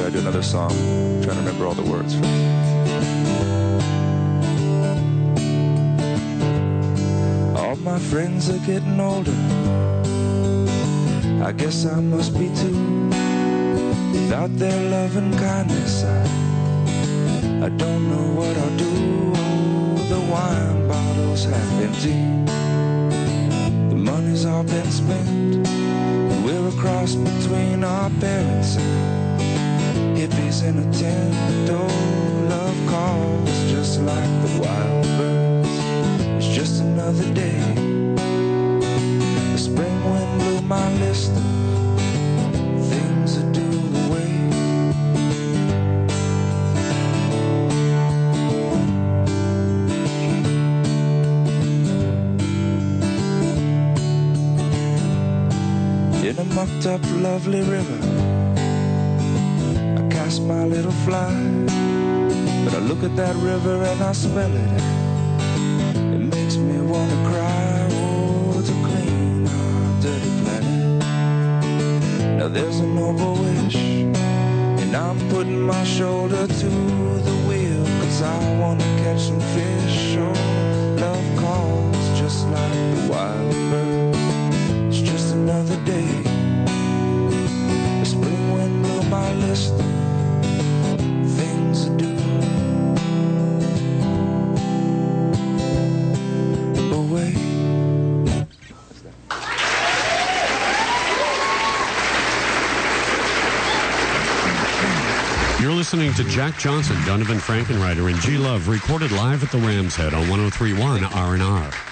gotta do another song. I'm trying to remember all the words first. All my friends are getting older. I guess I must be too. Without their love and kindness, I don't know what I'll do. Oh, the wine bottles half empty. The money's all been spent. We're a cross between our parents and hippies in a tent. Oh, love calls just like the wild birds. It's just another day. The spring wind blew my list of things to do away. In a mucked up lovely river, I cast my little fly. But I look at that river and I smell it. It makes me want to cry. Oh, to clean our dirty planet. Now there's a noble wish, and I'm putting my shoulder to the wheel, 'cause I want to catch some fish. Oh, love calls just like the wild birds. It's just another day. The spring wind blew my list of things to do away. You're listening to Jack Johnson, Donovan Frankenreiter, and G Love, recorded live at the Ram's Head on 103.1 R&R.